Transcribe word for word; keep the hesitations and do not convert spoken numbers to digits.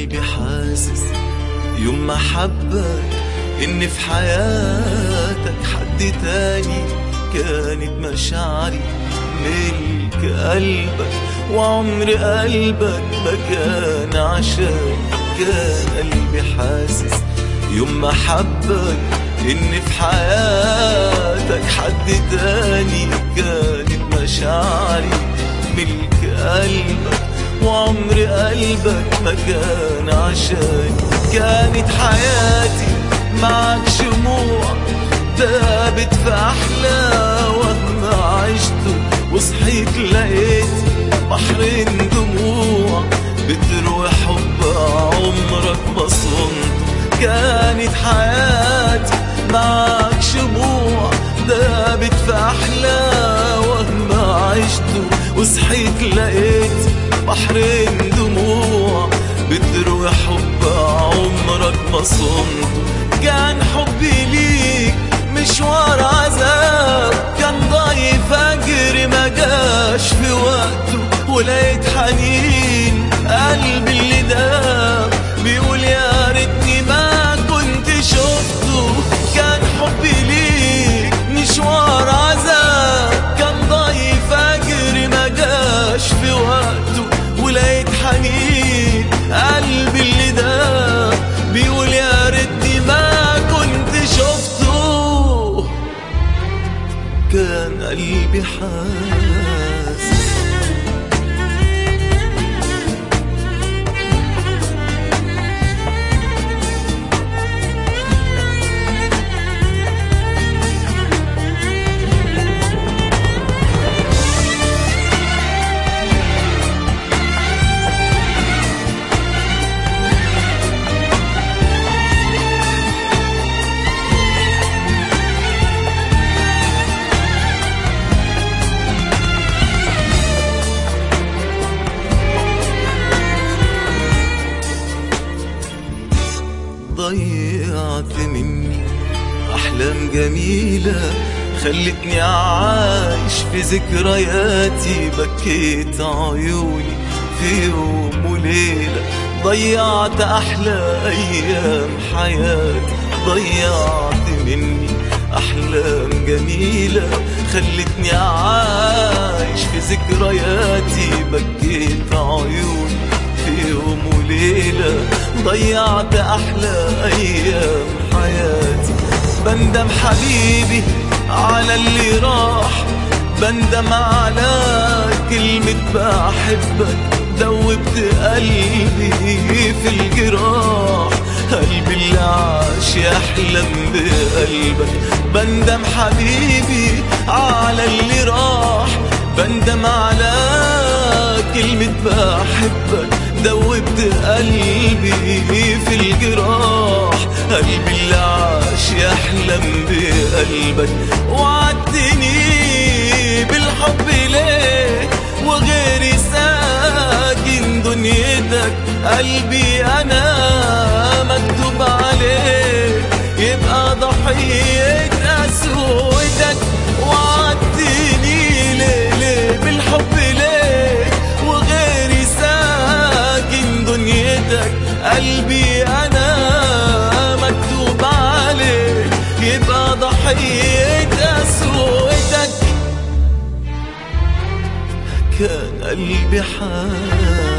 قلبي حاسس يوم ما حبك إن في حياتك حد تاني، كانت مشاعري ملك قلبك وعمر قلبك ما كان عشان. كان قلبي حاسس يوم ما حبك إن في حياتك حد تاني، كانت مشاعري ملك قلبك وعمر قلبك ما كان عشان. كانت حياتي معك شموع دابت في أحلى وهم عشته، وصحيت لقيت بحرين دموع بتروي حب عمرك ما صنته. كانت حياتي معك شموع دابت في أحلى وهم عشته، وصحيت لقيت بحرين دموع بتروي حب عمرك ما صنته. كان حبي ليك مشوار عذاب، كان ضايع فجر ما جاش في وقته، ولقيت حنين قلبي اللي داب بيقول يا ريتني ما كنت شفته. كان حبي ليك مشوار عذاب، كان ضايع فجر ما جاش في وقته، ولقيت حنين قلبي اللي داب بيقول يا ريتني ما كنت شفته. كان قلبي حاسس ضيعت مني أحلام جميلة، خلتني عايش في ذكرياتي، بكيت عيوني في يوم وليلة. ضيعت أحلى أيام حياتي، ضيعت مني أحلام جميلة، خلتني عايش في ذكرياتي، بكيت عيوني في يوم وليلة. ضيعت أحلى أيام حياتي، بندم حبيبي على اللي راح، بندم على كلمة بحبك، دوبت قلبي في الجراح، قلبي اللي عاش يحلم بقلبك. بندم حبيبي على اللي راح، بندم على كلمة بحبك، دوبت قلبي في الجراح، قلبي اللي عاش يحلم بقلبك. وعدتني بالحب ليه وغيري ساكن دنيتك، قلبي أنا مكتوب عليه يبقى ضحية قسوتك. وعدتني ليه ليه بالحب ليه وغيري ساكن دنيتك، قلبي أنا مكتوب عليه يبقى ضحية قسوتك. كان قلبي حاسس